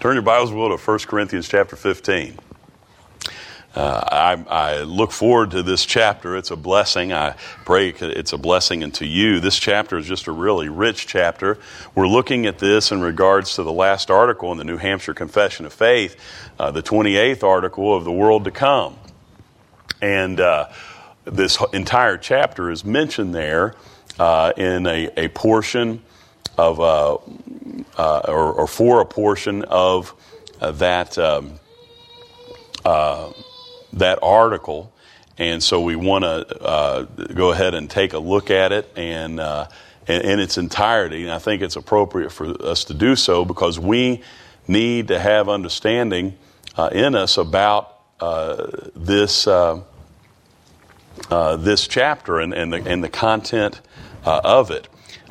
Turn your Bibles, will, to 1 Corinthians chapter 15. I look forward to this chapter. It's a blessing. I pray it's a blessing unto you. This chapter is just a really rich chapter. We're looking at this in regards to the last article in the New Hampshire Confession of Faith, the 28th article of the world to come. And this entire chapter is mentioned there in a portion of, or for a portion of that that article, and so we want to go ahead and take a look at it and in its entirety. And I think it's appropriate for us to do so because we need to have understanding in us about this chapter and the content of it.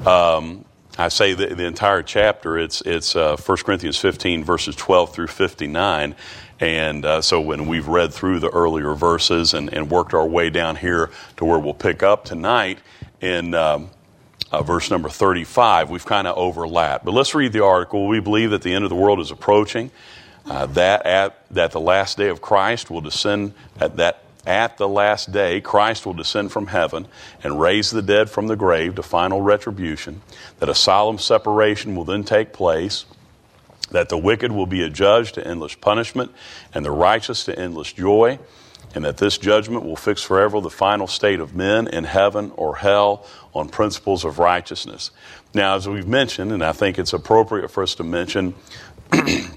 I say the entire chapter. It's 1 Corinthians 15 verses 12 through 59. And so when we've read through the earlier verses and worked our way down here to where we'll pick up tonight in verse number 35, we've kind of overlapped. But let's read the article. We believe that the end of the world is approaching, that the last day of Christ will descend, at the last day, Christ will descend from heaven and raise the dead from the grave to final retribution, that a solemn separation will then take place, that the wicked will be adjudged to endless punishment and the righteous to endless joy, and that this judgment will fix forever the final state of men in heaven or hell on principles of righteousness. Now, as we've mentioned, and I think it's appropriate for us to mention, in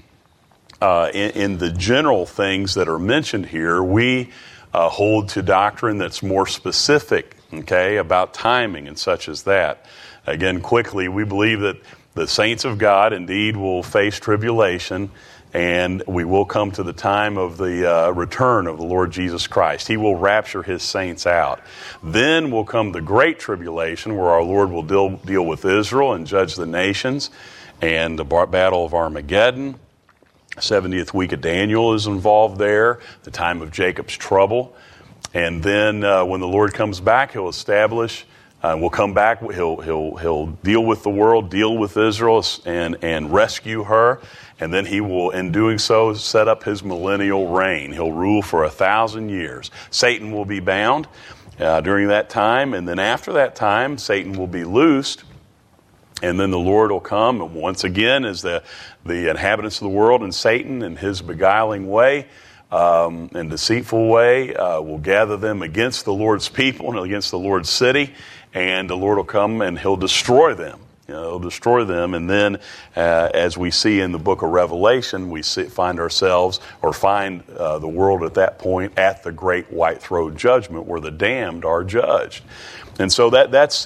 the general things that are mentioned here, we hold to doctrine that's more specific, okay, about timing and such as that. Again, quickly, we believe that the saints of God indeed will face tribulation, and we will come to the time of the return of the Lord Jesus Christ. He will rapture His saints out. Then will come the great tribulation, where our Lord will deal with Israel and judge the nations, and the battle of Armageddon. 70th week of Daniel is involved there, the time of Jacob's trouble. And then when the Lord comes back, He'll establish, we'll come back, he'll deal with the world, deal with Israel, and rescue her. And then He will, in doing so, set up His millennial reign. He'll rule for 1,000 years. Satan will be bound during that time, and then after that time, Satan will be loosed. And then the Lord will come, and once again, as the inhabitants of the world and Satan in his beguiling way and deceitful way will gather them against the Lord's people and against the Lord's city, and the Lord will come and He'll destroy them. He'll destroy them, and then as we see in the book of Revelation, we find ourselves, or find the world at that point at the great white throne judgment where the damned are judged. And so that's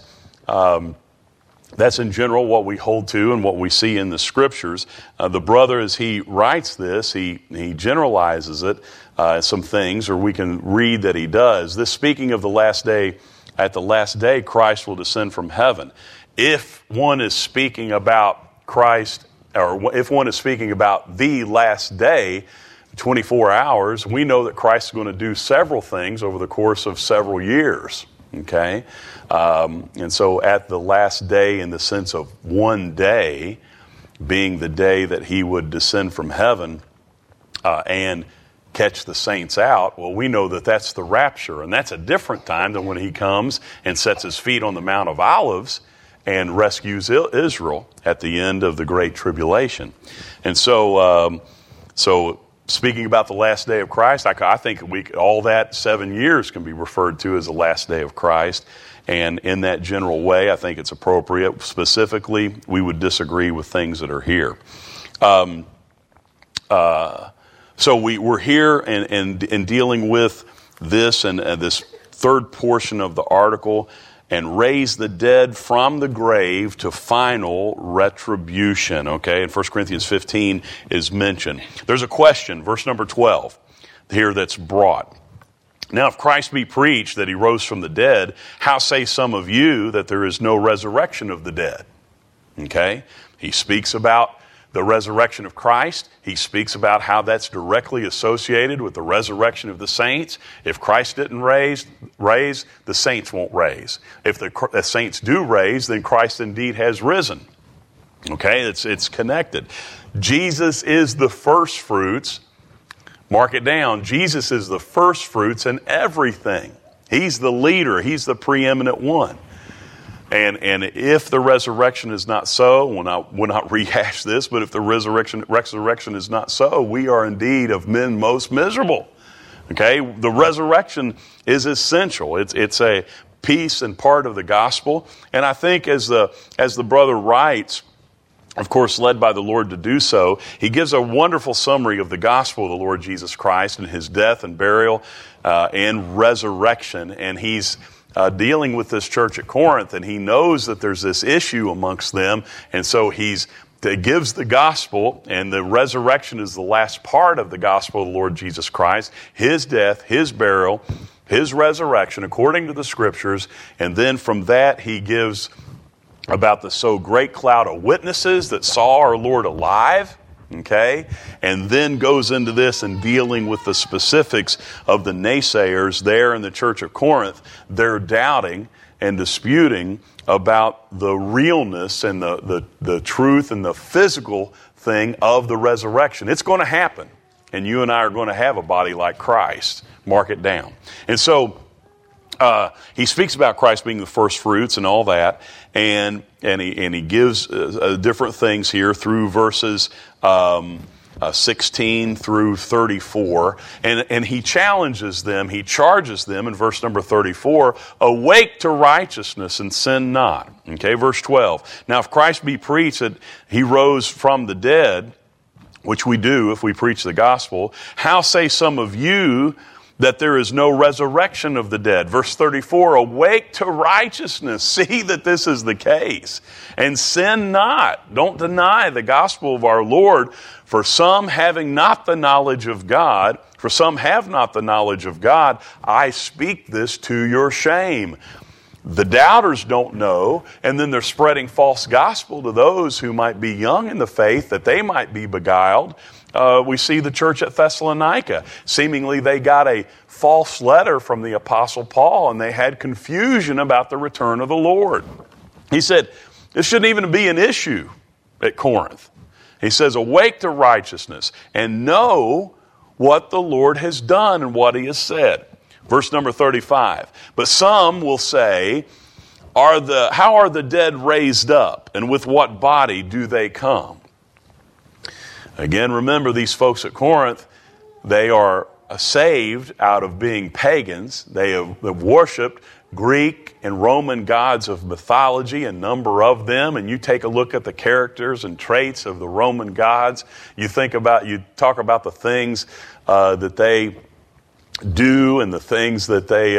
in general what we hold to and what we see in the Scriptures. The brother, as he writes this, he generalizes it, some things, or we can read that he does. This speaking of the last day, at the last day Christ will descend from heaven. If one is speaking about Christ, or if one is speaking about the last day, 24 hours, we know that Christ is going to do several things over the course of several years. Okay, and so at the last day, in the sense of one day, being the day that He would descend from heaven and catch the saints out, well, we know that that's the rapture, and that's a different time than when He comes and sets His feet on the Mount of Olives and rescues Israel at the end of the Great Tribulation. And so, speaking about the last day of Christ, I think all that 7 years can be referred to as the last day of Christ. And in that general way, I think it's appropriate. Specifically, we would disagree with things that are here. So we're here and dealing with this and this third portion of the article, and raise the dead from the grave to final retribution. Okay, and 1 Corinthians 15 is mentioned. There's a question, verse number 12, here that's brought. Now, if Christ be preached that He rose from the dead, how say some of you that there is no resurrection of the dead? Okay, He speaks about the resurrection of Christ. He speaks about how that's directly associated with the resurrection of the saints. If Christ didn't raise, the saints won't raise. If the saints do raise, then Christ indeed has risen. Okay, it's connected. Jesus is the first fruits. Mark it down. Jesus is the first fruits in everything. He's the leader. He's the preeminent one. And if the resurrection is not so, we'll not rehash this, but if the resurrection is not so, we are indeed of men most miserable. Okay, the resurrection is essential. It's a piece and part of the gospel. And I think as the brother writes, of course, led by the Lord to do so, he gives a wonderful summary of the gospel of the Lord Jesus Christ and his death and burial and resurrection. And he's dealing with this church at Corinth, and he knows that there's this issue amongst them. And so he gives the gospel, and the resurrection is the last part of the gospel of the Lord Jesus Christ, his death, his burial, his resurrection according to the scriptures. And then from that he gives about the so great cloud of witnesses that saw our Lord alive, okay? And then goes into this and dealing with the specifics of the naysayers there in the church of Corinth. They're doubting and disputing about the realness and the truth and the physical thing of the resurrection. It's going to happen, and you and I are going to have a body like Christ. Mark it down. And so he speaks about Christ being the first fruits and all that, and he gives different things here through verses 16 through 34, and he challenges them, he charges them in verse number 34, awake to righteousness and sin not. Okay, verse 12. Now if Christ be preached that he rose from the dead, which we do if we preach the gospel, how say some of you that there is no resurrection of the dead? Verse 34, awake to righteousness. See that this is the case. And sin not. Don't deny the gospel of our Lord. For some having not the knowledge of God, for some have not the knowledge of God, I speak this to your shame. The doubters don't know, and then they're spreading false gospel to those who might be young in the faith, that they might be beguiled. We see the church at Thessalonica. Seemingly they got a false letter from the Apostle Paul, and they had confusion about the return of the Lord. He said, this shouldn't even be an issue at Corinth. He says, awake to righteousness and know what the Lord has done and what he has said. Verse number 35. But some will say, how are the dead raised up, and with what body do they come? Again, remember these folks at Corinth, they are saved out of being pagans. They have worshipped Greek and Roman gods of mythology, a number of them, and you take a look at the characters and traits of the Roman gods. You talk about the things that they do and the things that they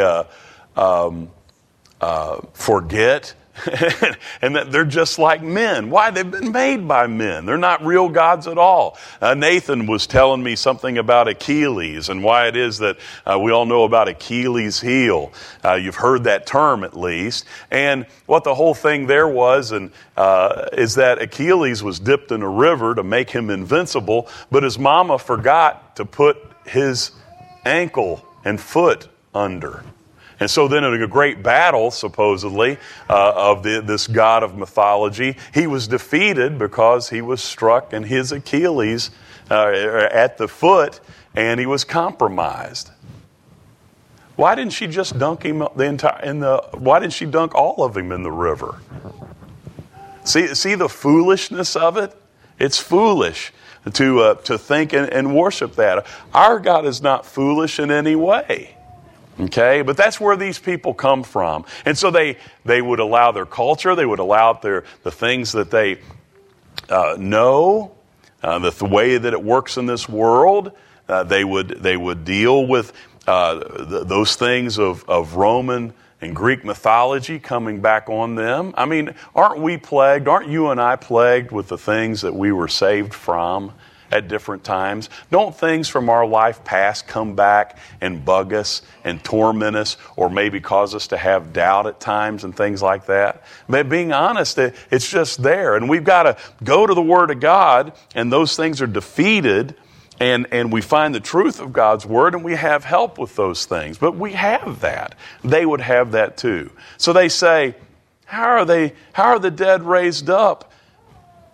forget. And that they're just like men. Why? They've been made by men. They're not real gods at all. Nathan was telling me something about Achilles and why it is that we all know about Achilles' heel. You've heard that term at least. And what the whole thing there was is that Achilles was dipped in a river to make him invincible, but his mama forgot to put his ankle and foot under. And so then in a great battle, supposedly, of this god of mythology, he was defeated because he was struck in his Achilles at the foot, and he was compromised. Why didn't she just dunk him why didn't she dunk all of him in the river? See the foolishness of it? It's foolish to think and worship that. Our God is not foolish in any way. Okay, but that's where these people come from. And so they would allow their culture, they would allow the things that they know, the way that it works in this world. They would deal with those things of Roman and Greek mythology coming back on them. I mean, aren't you and I plagued with the things that we were saved from at different times? Don't things from our life past come back and bug us and torment us, or maybe cause us to have doubt at times and things like that? But being honest, it's just there. And we've got to go to the Word of God, and those things are defeated, and we find the truth of God's Word, and we have help with those things. But we have that. They would have that too. So they say, how are the dead raised up?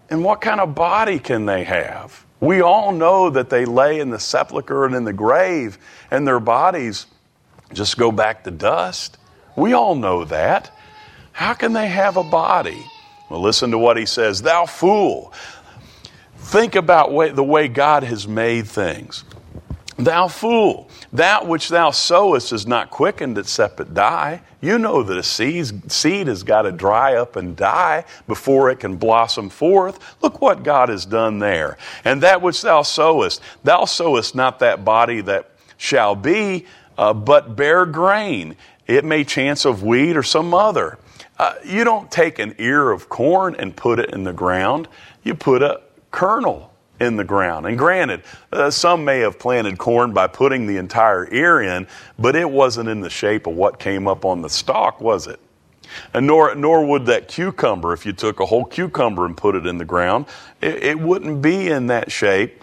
And what kind of body can they have? We all know that they lay in the sepulcher and in the grave, and their bodies just go back to dust. We all know that. How can they have a body? Well, listen to what he says. Thou fool, think about the way God has made things. Thou fool, that which thou sowest is not quickened except it die. You know that a seed has got to dry up and die before it can blossom forth. Look what God has done there. And that which thou sowest not that body that shall be, but bear grain. It may chance of wheat or some other. You don't take an ear of corn and put it in the ground. You put a kernel in the ground. And granted, some may have planted corn by putting the entire ear in, but it wasn't in the shape of what came up on the stalk, was it? And nor would that cucumber, if you took a whole cucumber and put it in the ground, it wouldn't be in that shape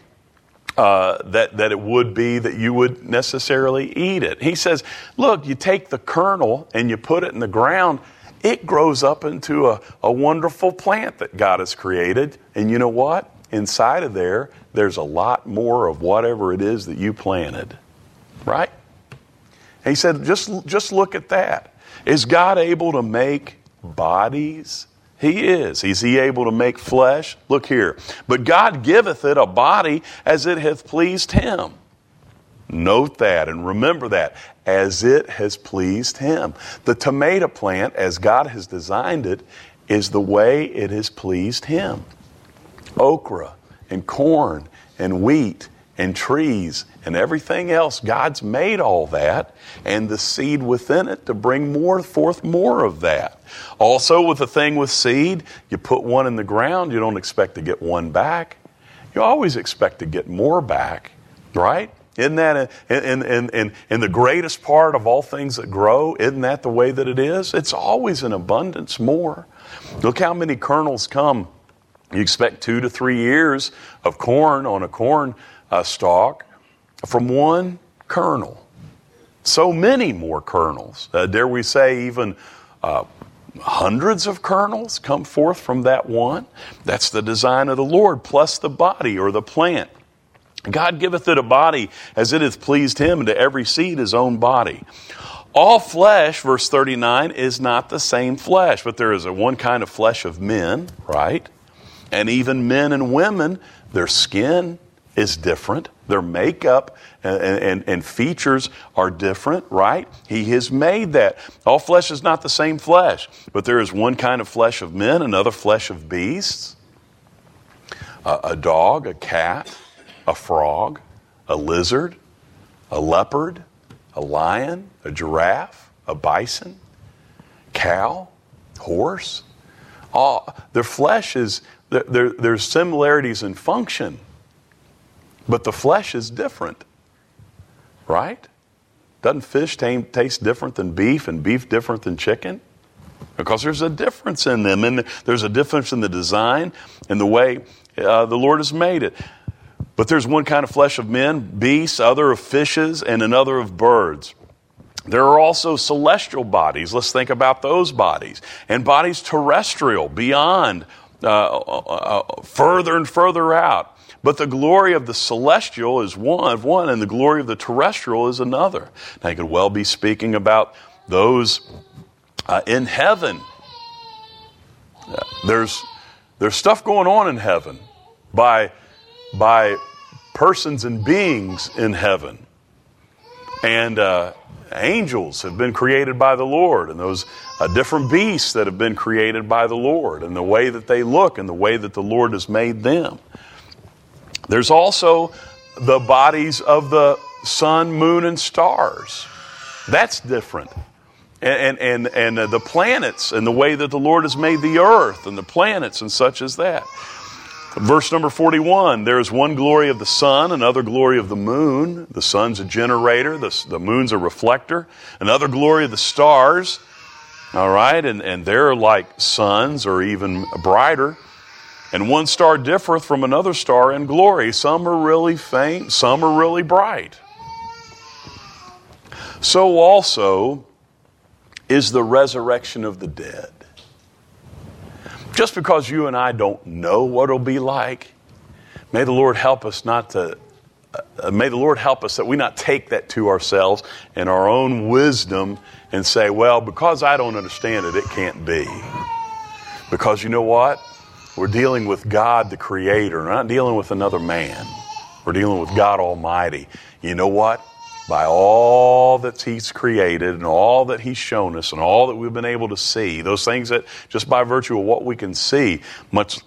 that it would be that you would necessarily eat it. He says, look, you take the kernel and you put it in the ground, it grows up into a wonderful plant that God has created. And you know what? Inside of there's a lot more of whatever it is that you planted. Right? And he said, just look at that. Is God able to make bodies? He is. Is he able to make flesh? Look here. But God giveth it a body as it hath pleased him. Note that and remember that. As it has pleased him. The tomato plant, as God has designed it, is the way it has pleased him. Okra and corn and wheat and trees and everything else, God's made all that, and the seed within it to bring forth more of that. Also, with the thing with seed, you put one in the ground, you don't expect to get one back. You always expect to get more back, right? Isn't that in the greatest part of all things that grow? Isn't that the way that it is? It's always in abundance more. Look how many kernels come. You expect 2 to 3 years of corn on a corn stalk from one kernel. So many more kernels. Dare we say even hundreds of kernels come forth from that one? That's the design of the Lord, plus the body or the plant. God giveth it a body as it hath pleased him, and to every seed his own body. All flesh, verse 39, is not the same flesh, but there is one kind of flesh of men, right? And even men and women, their skin is different. Their makeup and features are different, right? He has made that. All flesh is not the same flesh, but there is one kind of flesh of men, another flesh of beasts. A dog, a cat, a frog, a lizard, a leopard, a lion, a giraffe, a bison, cow, horse. Their flesh is... There's similarities in function, but the flesh is different, right? Doesn't fish taste different than beef and beef different than chicken? Because there's a difference in them, and there's a difference in the design and the way the Lord has made it. But there's one kind of flesh of men, beasts, other of fishes, and another of birds. There are also celestial bodies. Let's think about those bodies. And bodies terrestrial, beyond further and further out. But the glory of the celestial is one, and the glory of the terrestrial is another. Now, you could well be speaking about those in heaven. There's stuff going on in heaven by persons and beings in heaven. And angels have been created by the Lord, and those different beasts that have been created by the Lord, and the way that they look and the way that the Lord has made them. There's also the bodies of the sun, moon, and stars. That's different. And the planets and the way that the Lord has made the earth and the planets and such as that. Verse number 41, there is one glory of the sun, another glory of the moon. The sun's a generator, the moon's a reflector. Another glory of the stars, all right, and they're like suns or even brighter. And one star differeth from another star in glory. Some are really faint, some are really bright. So also is the resurrection of the dead. Just because you and I don't know what it'll be like, may the Lord help us may the Lord help us that we not take that to ourselves in our own wisdom and say, well, because I don't understand it, it can't be. Because you know what? We're dealing with God, the Creator. We're not dealing with another man. We're dealing with God Almighty. You know what? By all that He's created and all that He's shown us and all that we've been able to see, those things that just by virtue of what we can see, much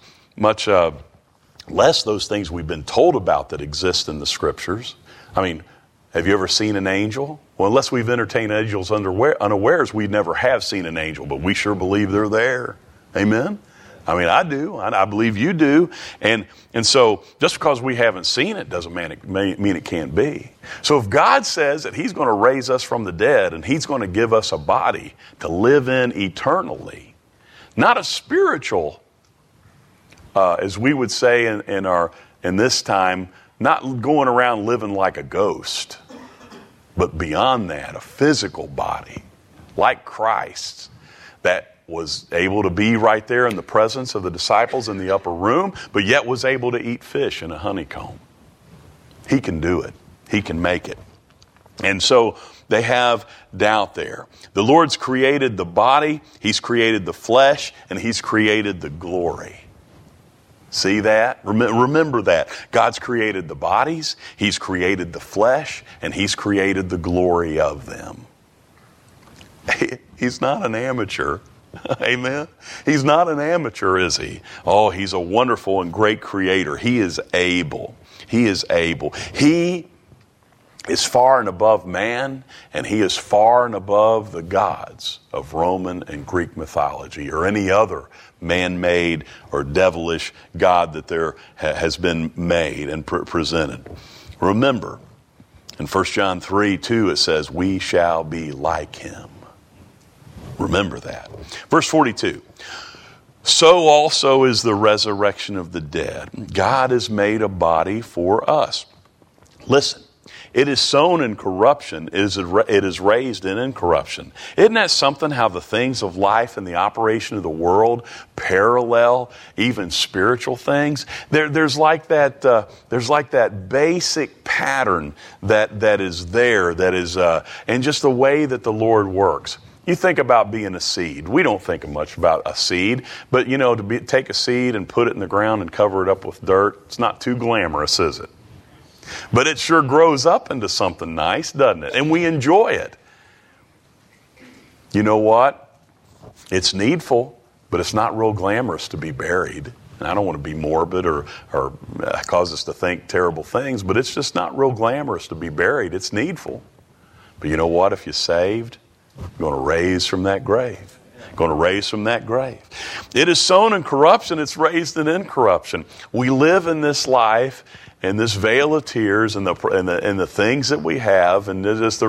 less those things we've been told about that exist in the Scriptures. I mean, have you ever seen an angel? Well, unless we've entertained angels unawares, we never have seen an angel, but we sure believe they're there. Amen? I mean, I do. I believe you do. And so just because we haven't seen it doesn't mean it can't be. So if God says that He's going to raise us from the dead and He's going to give us a body to live in eternally, not a spiritual, as we would say in this time, not going around living like a ghost, but beyond that, a physical body like Christ's that was able to be right there in the presence of the disciples in the upper room, but yet was able to eat fish in a honeycomb. He can do it. He can make it. And so they have doubt there. The Lord's created the body, He's created the flesh, and He's created the glory. See that? Remember that. God's created the bodies, He's created the flesh, and He's created the glory of them. He's not an amateur. Amen. He's not an amateur, is He? Oh, He's a wonderful and great creator. He is able. He is able. He is far and above man, and He is far and above the gods of Roman and Greek mythology or any other man-made or devilish god that there has been made and presented. Remember, in 1 John 3:2 it says, we shall be like Him. Remember that. Verse 42. So also is the resurrection of the dead. God has made a body for us. Listen, it is sown in corruption. It is raised in incorruption. Isn't that something how the things of life and the operation of the world parallel even spiritual things? There's like that basic pattern that is there, and just the way that the Lord works. You think about being a seed. We don't think much about a seed, but take a seed and put it in the ground and cover it up with dirt, it's not too glamorous, is it? But it sure grows up into something nice, doesn't it? And we enjoy it. You know what? It's needful, but it's not real glamorous to be buried. And I don't want to be morbid or cause us to think terrible things, but it's just not real glamorous to be buried. It's needful. But you know what? If you're saved, you're going to raise from that grave. Going to raise from that grave. It is sown in corruption, it's raised in incorruption. We live in this life in this veil of tears and the things that we have, and just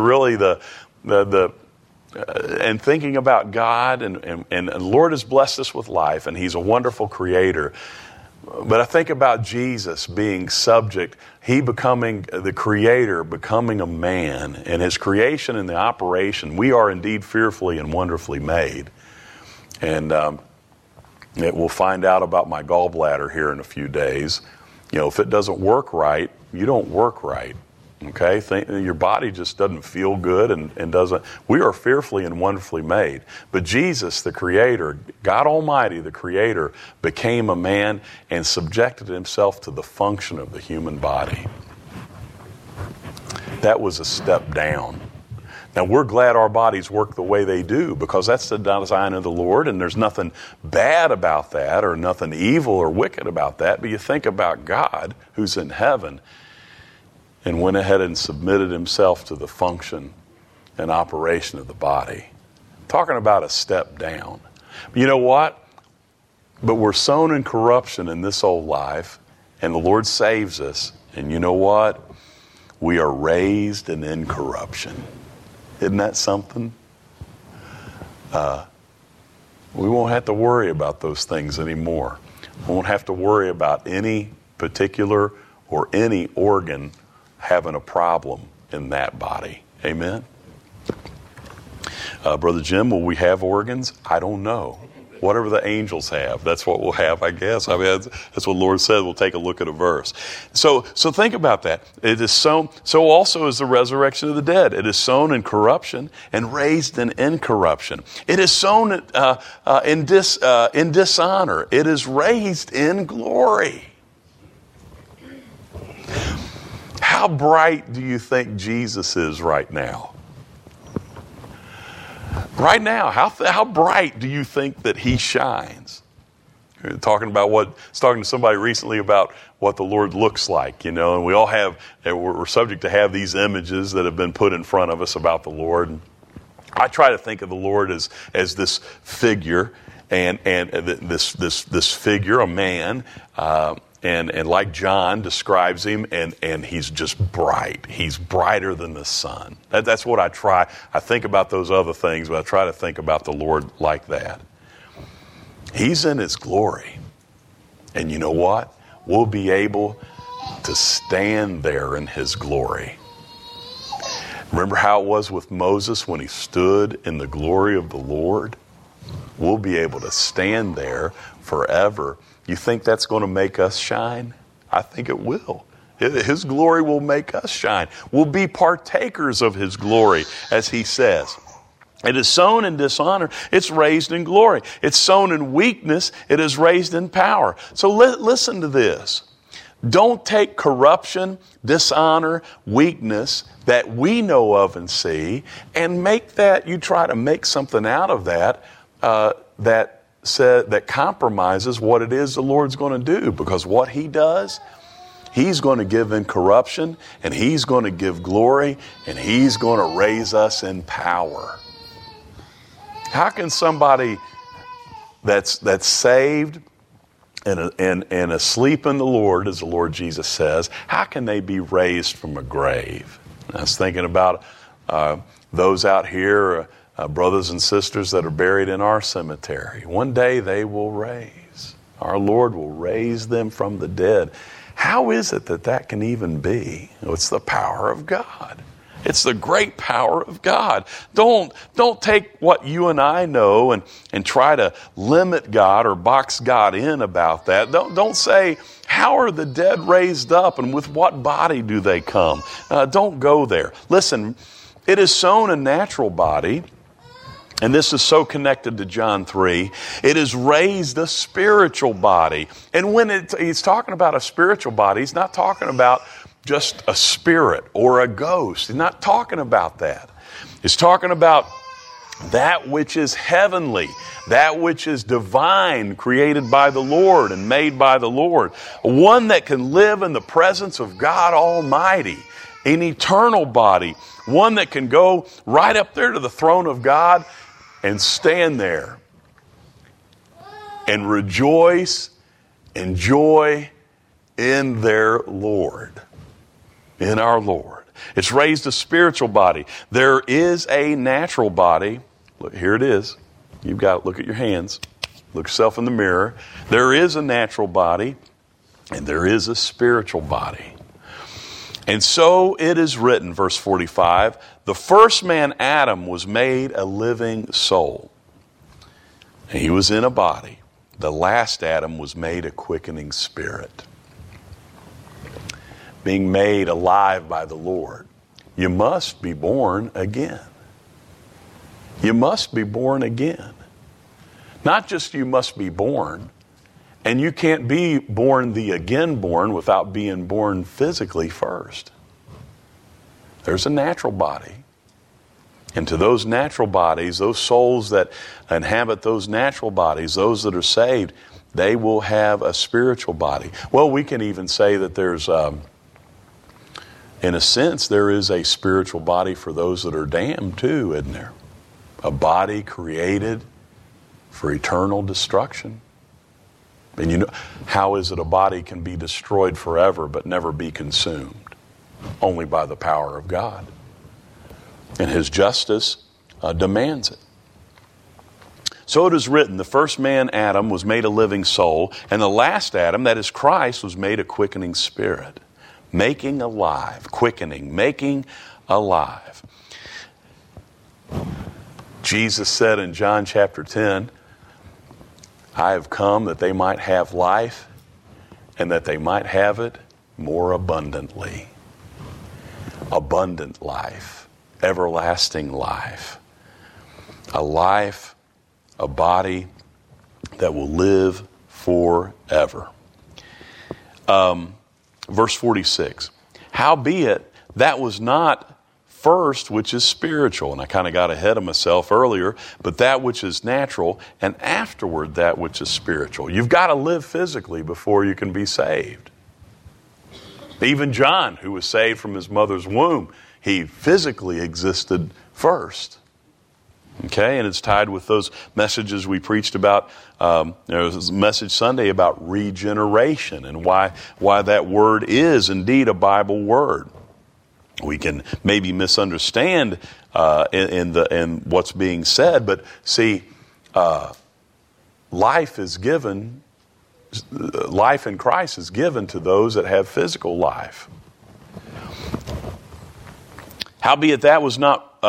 and thinking about God and the Lord has blessed us with life, and He's a wonderful creator. But I think about Jesus being subject, He becoming the creator, becoming a man, and His creation and the operation. We are indeed fearfully and wonderfully made. And we'll find out about my gallbladder here in a few days. If it doesn't work right, you don't work right. Okay? Your body just doesn't feel good and doesn't. We are fearfully and wonderfully made. But Jesus, the Creator, God Almighty, the Creator, became a man and subjected Himself to the function of the human body. That was a step down. Now, we're glad our bodies work the way they do because that's the design of the Lord, and there's nothing bad about that or nothing evil or wicked about that. But you think about God, who's in heaven, and went ahead and submitted Himself to the function and operation of the body. Talking about a step down. You know what? But we're sown in corruption in this old life, and the Lord saves us. And you know what? We are raised in incorruption. Isn't that something? We won't have to worry about those things anymore. We won't have to worry about any particular or any organ having a problem in that body. Amen? Brother Jim, will we have organs? I don't know. whatever the angels have. That's what we'll have, I guess. I mean, that's what the Lord said. We'll take a look at a verse. So think about that. It is sown. So also is the resurrection of the dead. It is sown in corruption and raised in incorruption. It is sown in dishonor. It is raised in glory. How bright do you think Jesus is right now? Right now, how bright do you think that he shines? Talking to somebody recently about what the Lord looks like, and we all we're subject to have these images that have been put in front of us about the Lord. And I try to think of the Lord as this figure, and this figure, a man, and like John describes him, and he's just bright. He's brighter than the sun. That's what I try. I think about those other things, but I try to think about the Lord like that. He's in his glory. And you know what? We'll be able to stand there in his glory. Remember how it was with Moses when he stood in the glory of the Lord? We'll be able to stand there forever. You think that's going to make us shine? I think it will. His glory will make us shine. We'll be partakers of his glory, as he says. It is sown in dishonor. It's raised in glory. It's sown in weakness. It is raised in power. So listen to this. Don't take corruption, dishonor, weakness that we know of and see, and you try to make something out of that that compromises what it is the Lord's going to do. Because what he does, he's going to give in corruption, and he's going to give glory, and he's going to raise us in power. How can somebody that's saved and asleep in the Lord, as the Lord Jesus says, how can they be raised from a grave? And I was thinking about those out here, brothers and sisters that are buried in our cemetery. One day they will raise. Our Lord will raise them from the dead. How is it that can even be? It's the power of God. It's the great power of God. Don't take what you and I know and try to limit God or box God in about that. Don't say, how are the dead raised up and with what body do they come? Don't go there. Listen, it is sown a natural body, and this is so connected to John 3. It is raised a spiritual body. And when he's talking about a spiritual body, he's not talking about just a spirit or a ghost. He's not talking about that. He's talking about that which is heavenly, that which is divine, created by the Lord and made by the Lord. One that can live in the presence of God Almighty, an eternal body, one that can go right up there to the throne of God and stand there and rejoice and joy in their Lord. In our Lord. It's raised a spiritual body. There is a natural body. Look, here it is. You've got to look at your hands. Look yourself in the mirror. There is a natural body, and there is a spiritual body. And so it is written, verse 45, the first man, Adam, was made a living soul. And he was in a body. The last Adam was made a quickening spirit. Being made alive by the Lord. You must be born again. You must be born again. Not just you must be born, and you can't be born the again born without being born physically first. There's a natural body. And to those natural bodies, those souls that inhabit those natural bodies, those that are saved, they will have a spiritual body. Well, we can even say that there's in a sense, there is a spiritual body for those that are damned too, isn't there? A body created for eternal destruction. And you know, how is it a body can be destroyed forever but never be consumed? Only by the power of God. And his justice demands it. So it is written, the first man, Adam, was made a living soul, and the last Adam, that is Christ, was made a quickening spirit. Making alive, quickening, making alive. Jesus said in John chapter 10, I have come that they might have life and that they might have it more abundantly. Abundant life, everlasting life. A life, a body that will live forever. Verse 46. Howbeit, that was not first which is spiritual. And I kind of got ahead of myself earlier, but that which is natural, and afterward that which is spiritual. You've got to live physically before you can be saved. Even John, who was saved from his mother's womb, he physically existed first. Okay, and it's tied with those messages we preached about. There was a message Sunday about regeneration and why that word is indeed a Bible word. We can maybe misunderstand in what's being said, but see, life in Christ is given to those that have physical life. Howbeit that was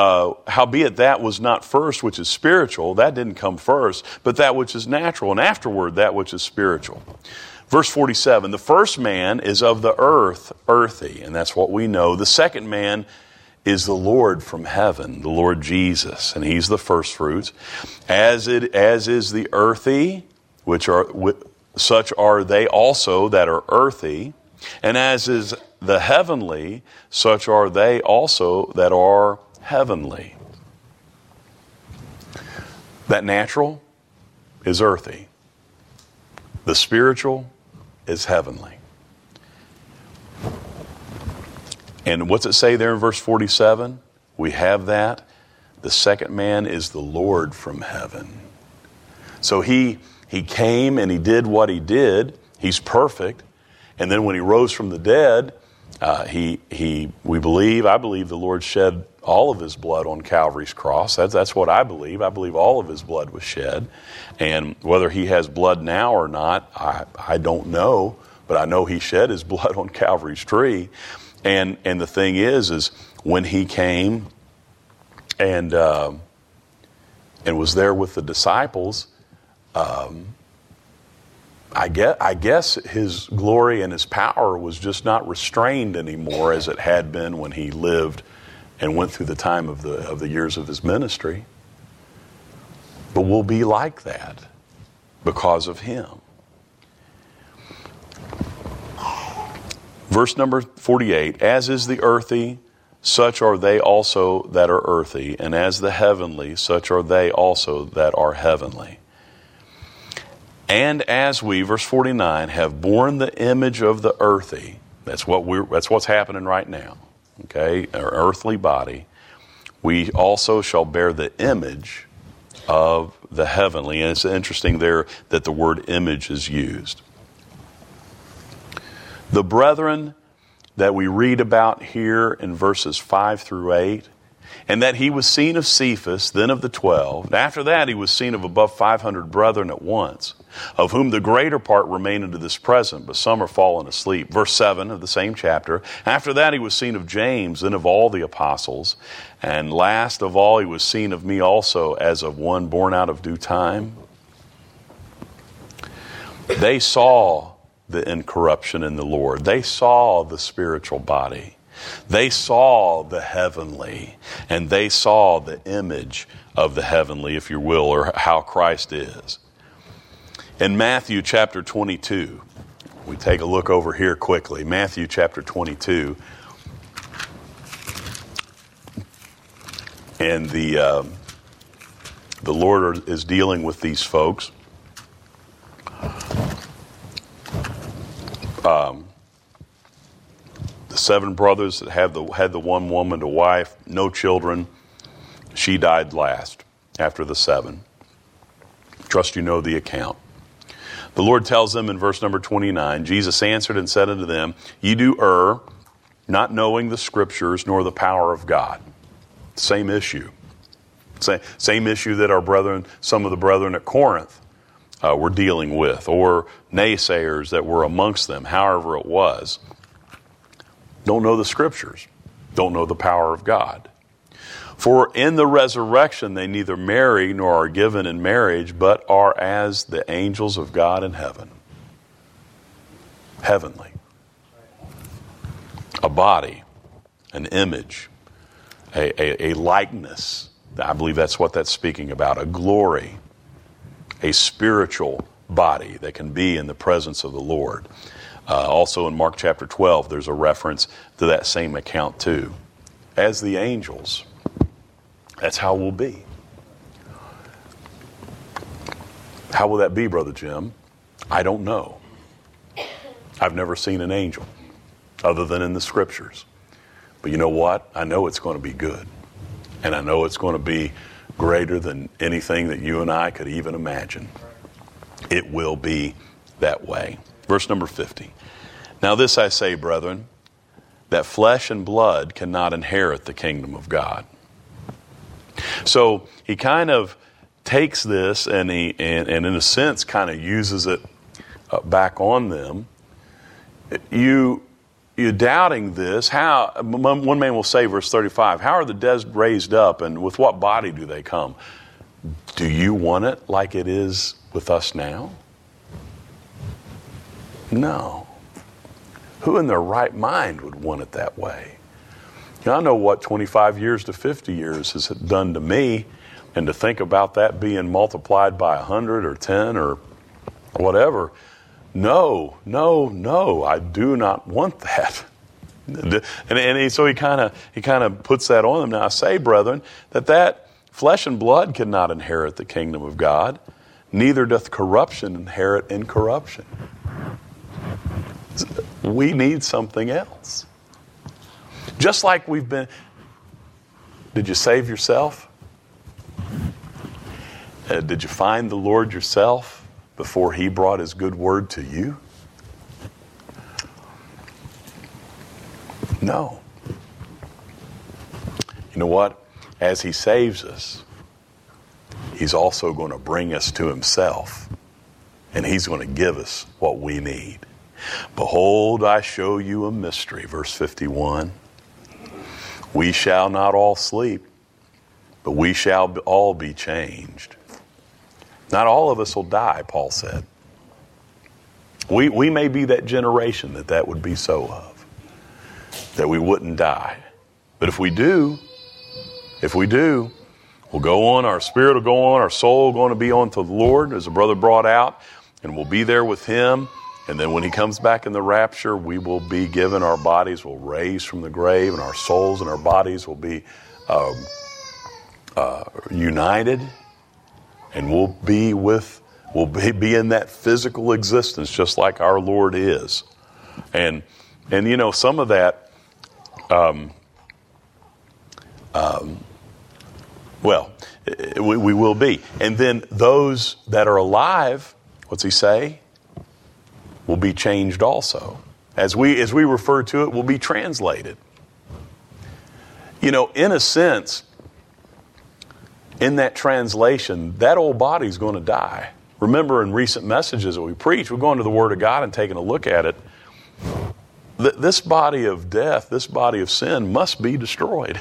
not first which is spiritual, that didn't come first, but that which is natural, and afterward that which is spiritual. Verse 47, the first man is of the earth, earthy, and that's what we know. The second man is the Lord from heaven, the Lord Jesus, and he's the first fruits. As is the earthy, such are they also that are earthy, and as is the heavenly, such are they also that are heavenly. That natural is earthy. The spiritual is heavenly. And what's it say there in verse 47? We have that. The second man is the Lord from heaven. So he came and he did what he did. He's perfect. And then when he rose from the dead, I believe the Lord shed all of his blood on Calvary's cross. That's what I believe. I believe all of his blood was shed. And whether he has blood now or not, I don't know. But I know he shed his blood on Calvary's tree. And the thing is when he came and was there with the disciples, I guess his glory and his power was just not restrained anymore as it had been when he lived and went through the time of the years of his ministry. But we'll be like that because of him. Verse number 48, as is the earthy, such are they also that are earthy, and as the heavenly, such are they also that are heavenly. And as we, verse 49, have borne the image of the earthy, that's what's happening right now, okay, our earthly body, we also shall bear the image of the heavenly. And it's interesting there that the word image is used. The brethren that we read about here in verses 5 through 8, and that he was seen of Cephas, then of the 12. And after that he was seen of above 500 brethren at once, of whom the greater part remain unto this present, but some are fallen asleep. Verse 7 of the same chapter. After that he was seen of James, then of all the apostles. And last of all he was seen of me also, as of one born out of due time. They saw the incorruption in the Lord. They saw the spiritual body. They saw the heavenly, and they saw the image of the heavenly, if you will, or how Christ is. In Matthew chapter 22, we take a look over here quickly. Matthew chapter 22. And the Lord is dealing with these folks. The 7 brothers that had the one woman to wife, no children. She died last after the 7. Trust you know the account. The Lord tells them in verse number 29, Jesus answered and said unto them, Ye do err, not knowing the Scriptures nor the power of God. Same issue. Same issue that some of the brethren at Corinth were dealing with, or naysayers that were amongst them, however it was. Don't know the Scriptures. Don't know the power of God. For in the resurrection they neither marry nor are given in marriage, but are as the angels of God in heaven. Heavenly. A body, an image, a likeness. I believe that's what that's speaking about. A glory, a spiritual body that can be in the presence of the Lord. Also in Mark chapter 12, there's a reference to that same account too. As the angels. That's how we'll be. How will that be, Brother Jim? I don't know. I've never seen an angel other than in the scriptures. But you know what? I know it's going to be good. And I know it's going to be greater than anything that you and I could even imagine. It will be that way. Verse number 50. Now this I say, brethren, that flesh and blood cannot inherit the kingdom of God. So he kind of takes this and in a sense kind of uses it back on them. You doubting this? How? One man will say, verse 35, how are the dead raised up, and with what body do they come? Do you want it like it is with us now? No. Who in their right mind would want it that way? I know what 25 years to 50 years has done to me, and to think about that being multiplied by 100 or 10 or whatever. No, I do not want that. So he kind of puts that on them. Now I say, brethren, that flesh and blood cannot inherit the kingdom of God, neither doth corruption inherit incorruption. We need something else. Just like we've been. Did you save yourself? Did you find the Lord yourself before He brought His good word to you? No. You know what? As He saves us, He's also going to bring us to Himself, and He's going to give us what we need. Behold, I show you a mystery, verse 51. We shall not all sleep, but we shall all be changed. Not all of us will die, Paul said. We may be that generation that would be so of, that we wouldn't die. But if we do, we'll go on, our spirit will go on, our soul will going to be on to the Lord, as the brother brought out, and we'll be there with Him. And then when He comes back in the rapture, we will be given, our bodies will raise from the grave, and our souls and our bodies will be united, and we'll be in that physical existence just like our Lord is. And you know, some of that, we will be. And then those that are alive, what's he say? Will be changed also. As we refer to it, will be translated. You know, in a sense, in that translation, that old body's going to die. Remember in recent messages that we preach, we're going to the Word of God and taking a look at it. This body of death, this body of sin must be destroyed.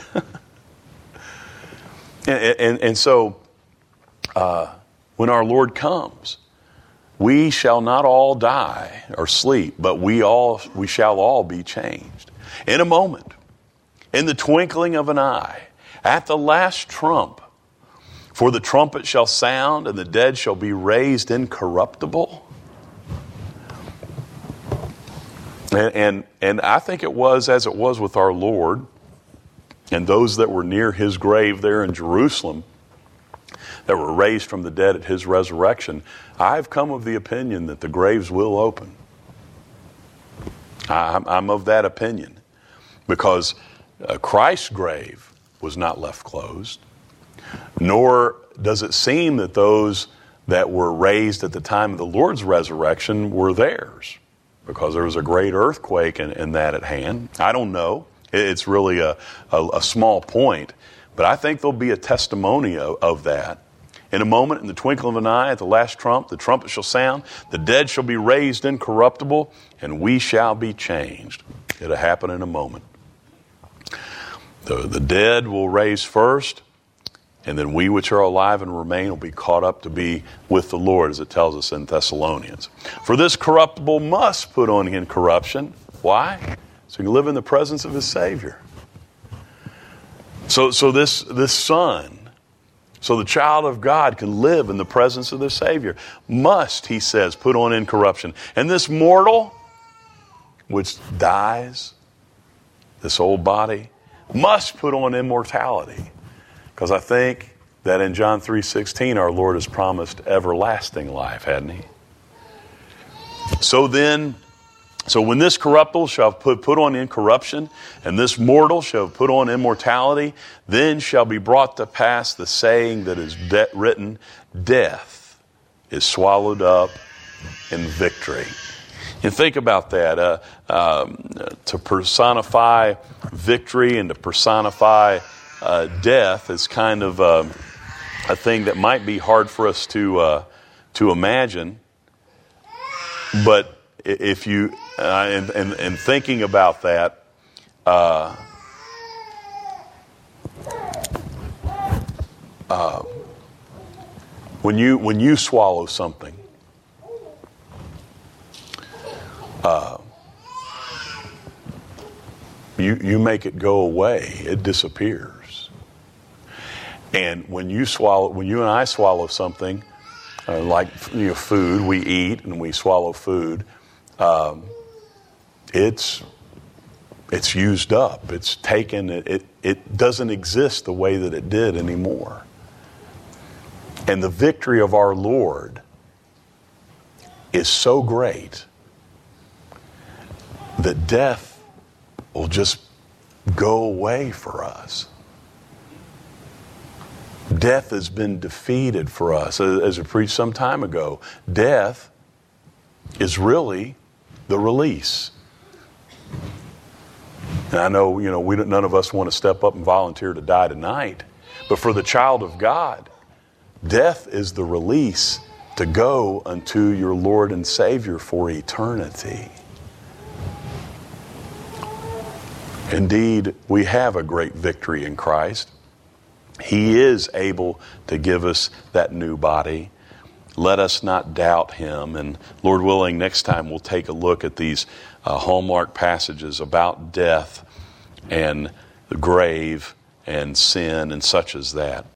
and so when our Lord comes, we shall not all die or sleep, but we shall all be changed. In a moment, in the twinkling of an eye, at the last trump, for the trumpet shall sound, and the dead shall be raised incorruptible. And I think it was as it was with our Lord and those that were near His grave there in Jerusalem, that were raised from the dead at His resurrection. I've come of the opinion that the graves will open. I'm of that opinion, because Christ's grave was not left closed, nor does it seem that those that were raised at the time of the Lord's resurrection were theirs, because there was a great earthquake in that at hand. I don't know. It's really a small point, but I think there'll be a testimony of that. In a moment, in the twinkle of an eye, at the last trump, the trumpet shall sound, the dead shall be raised incorruptible, and we shall be changed. It'll happen in a moment. the dead will raise first, and then we which are alive and remain will be caught up to be with the Lord, as it tells us in Thessalonians. For this corruptible must put on incorruption. Why? So he can live in the presence of his Savior. So this son, so the child of God can live in the presence of the Savior, must, he says, put on incorruption. And this mortal, which dies, this old body, must put on immortality. Because I think that in John 3:16, our Lord has promised everlasting life, hadn't he? So when this corruptible shall put on incorruption, and this mortal shall put on immortality, then shall be brought to pass the saying that is written, death is swallowed up in victory. And think about that. To personify victory and to personify death is kind of a thing that might be hard for us to imagine. But if you, and thinking about that, when you swallow something, you make it go away. It disappears. And when you and I swallow something, like food, we eat and we swallow food. It's used up. It's taken. It doesn't exist the way that it did anymore. And the victory of our Lord is so great that death will just go away for us. Death has been defeated for us. As I preached some time ago, death is really the release. And I know, none of us want to step up and volunteer to die tonight. But for the child of God, death is the release to go unto your Lord and Savior for eternity. Indeed, we have a great victory in Christ. He is able to give us that new body. Let us not doubt him. And Lord willing, next time we'll take a look at these hallmark passages about death and the grave and sin and such as that.